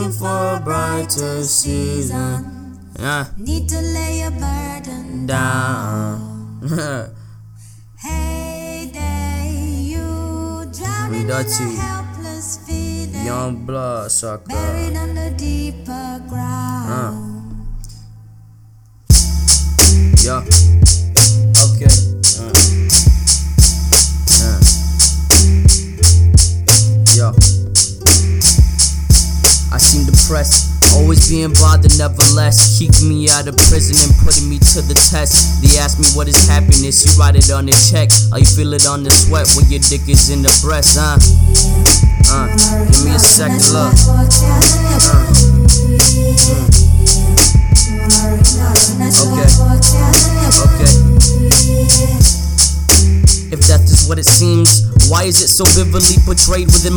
looking for a brighter season. Need to lay your burden down. Hey day, you drowning in a helpless feeling, Young Bloodsucker, buried under deeper ground. Yeah. Okay. Yo. I seem depressed, always being bothered, nevertheless. Keeping me out of prison and putting me to the test. They ask me what is happiness, you write it on the check. Or you feel it on the sweat when your dick is in the breast, give me a second look. Okay. If death is what it seems, why is it so vividly portrayed within